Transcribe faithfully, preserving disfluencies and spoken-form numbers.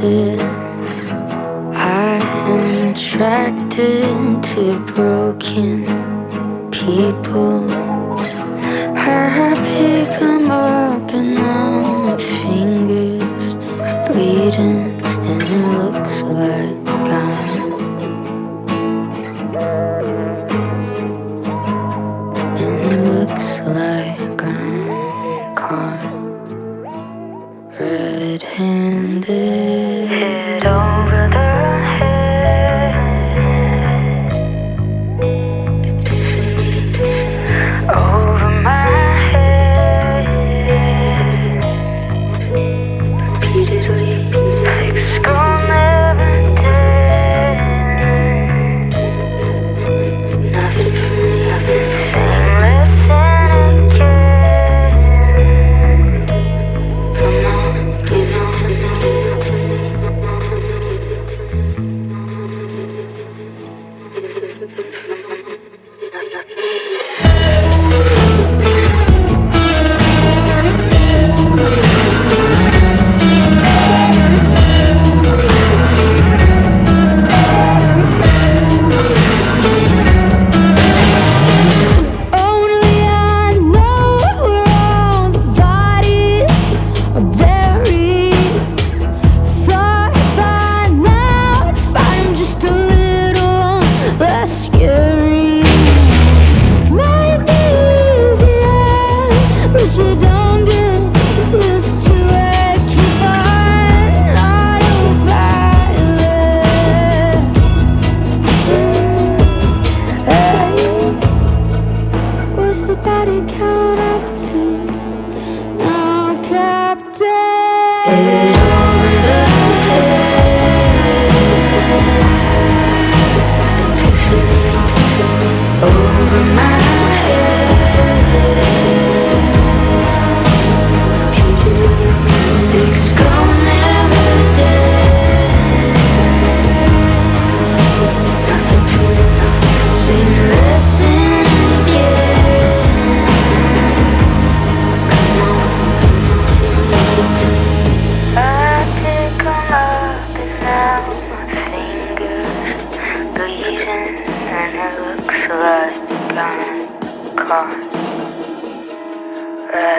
says I am attracted to broken people. I pick 'em up and now my fingers are bleeding and it looks like I'm and it looks like I'm caught red-handed. Head over the head, over my head, repeatedly. Six gone never dead. Nothing for me, nothing for me. Listen again. Come on, give it to me, to me, only I know where all the bodies are buried. Thought by now I'd find 'em just a little less scary. Might be easier, but you don't get used to it. Keep on autopilot. What's the body count up to now, Captain? Head over the head, over my head. Thick skull never dead. Same lesson again. I pick 'em up and now my fingers bleeding and it looks like I'm caught.